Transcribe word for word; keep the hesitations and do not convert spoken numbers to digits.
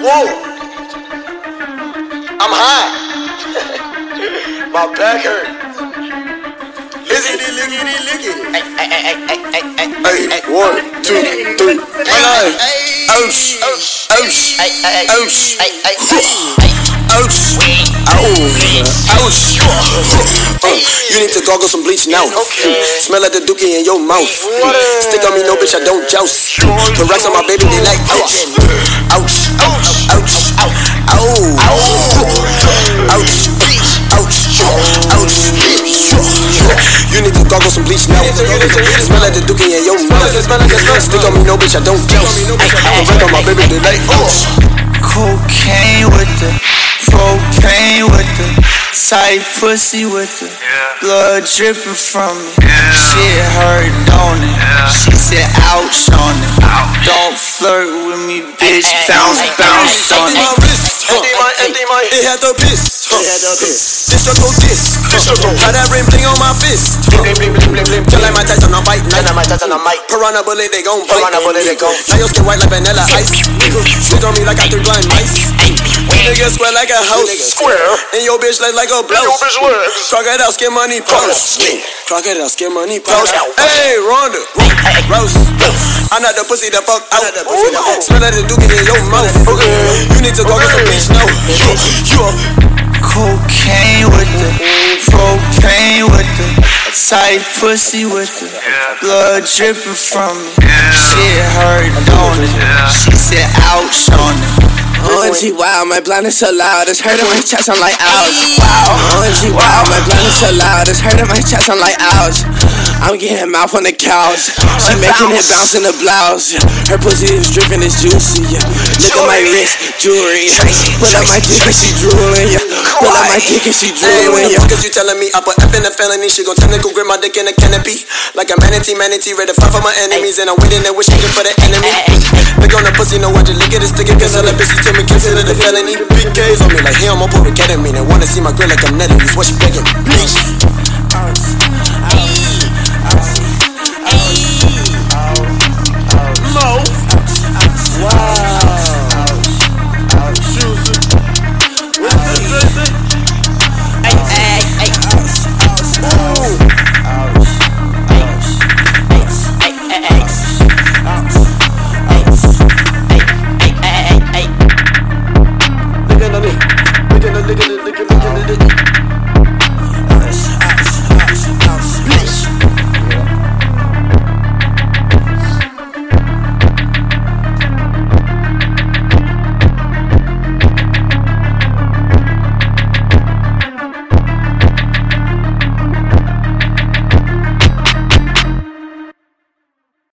Whoa. I'm high. My back hurt. Lickety, lickety, lickety. Hey, one, two, three. Ouch, ouch, ouch, ouch, ouch, ouch. You need to gargle some bleach now. Smell like the dookie in your mouth. Stick on me, no bitch, I don't joust. The racks on my baby, they like ouch, ouch, ouch, ouch, ouch, ouch, ouch. You need to gargle some bleach now. Smell like the dookie in your mouth. Stick on me, no bitch, I don't joust. The racks on my baby, they like ouch. Cocaine with the propane with the tight pussy with the blood dripping from me. Shit hurt, don't it? She said ouch on it. Don't flirt with me, bitch. Bounce, bounce on it. It had the piss. Destructo disc. Got that ring bling on my fist. Just like my Tyson on fight night. Piranha bullet, they gon' bite. Now your skin white like vanilla ice. Stick on me like I threw blind mice. Niggas sweat like a house. And your bitch like like a blouse. Crocodile skin money pouch. Crocodile skin money pouch. Hey, Rhonda. Rose. I'm not the pussy that fuck out. Smell like the dookie in your mouth. You need to go get some bleach now. You a cocaine with the propane with the tight pussy with the blood dripping from me. Shit hurt, don't it? She said ouch on it. O M G, wow, my blind is so loud, it's hurting my chest, I'm like ouch. Wow, O M G, wow, my blind is so loud, it's hurting my chest, I'm like ouch. I'm getting mouth on the couch, she making it bounce in the blouse. Her pussy is dripping, it's juicy, yeah. Look at my wrist, jewelry. Pull up my dick and she drooling, yeah. Pull up my dick and she drooling, yeah. Cause you telling me I put F in a felony, she gon' technical grip my dick in a canopy. Like a manatee, manatee, ready to fight for my enemies. And I'm waiting there wishing for the enemy. Look on the pussy, know what to lick it, it's sticking. Cause all that bitch, she tell me consider the felony. Big K's on me like, hey, I'm on board to get at me. They wanna see my girl like I'm Nelly, what she begging, please.